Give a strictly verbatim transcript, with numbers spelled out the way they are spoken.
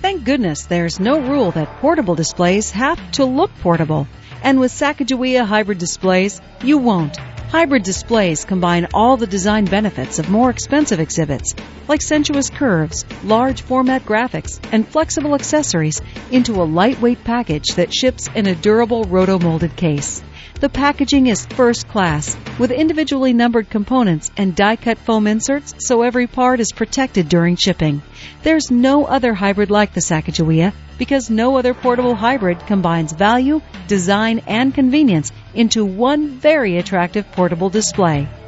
Thank goodness there's no rule that portable displays have to look portable. And with Sacagawea hybrid displays, you won't. Hybrid displays combine all the design benefits of more expensive exhibits, like sensuous curves, large format graphics, and flexible accessories, into a lightweight package that ships in a durable roto-molded case. The packaging is first class, with individually numbered components and die-cut foam inserts so every part is protected during shipping. There's no other hybrid like the Sacagawea because no other portable hybrid combines value, design, and convenience into one very attractive portable display.